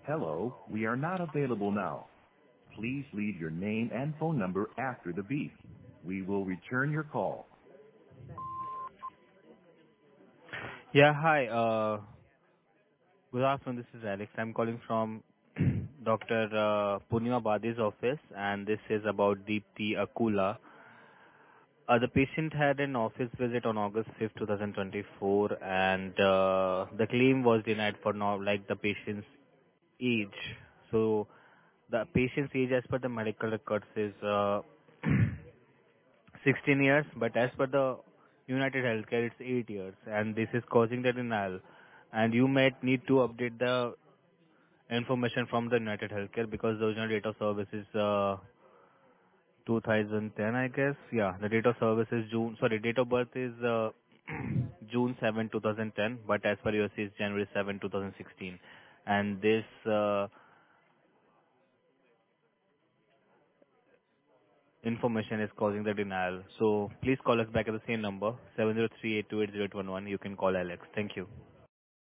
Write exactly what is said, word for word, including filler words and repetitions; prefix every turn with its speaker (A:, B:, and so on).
A: Hello, we are not available now. Please leave your name and phone number after the beep. We will return your call.
B: Yeah, hi. Uh, good afternoon. This is Alex. I'm calling from Doctor Uh, Purnima Badi's office, and this is about Deepthi Akula. Uh, the patient had an office visit on August fifth, twenty twenty-four, and uh, the claim was denied for now, like the patient's age. So the patient's age, as per the medical records, is uh, sixteen years, but as per the United Healthcare, it's eight years, and this is causing the denial. And you might need to update the information from the United Healthcare because the original date of service is uh, two thousand ten, I guess. Yeah, the date of service is June. Sorry, date of birth is uh, June seventh, twenty ten, but as per U S C is January seventh, twenty sixteen. And this uh, information is causing the denial. So please call us back at the same number, seven zero three eight two eight zero eight one one. You can call Alex. Thank you.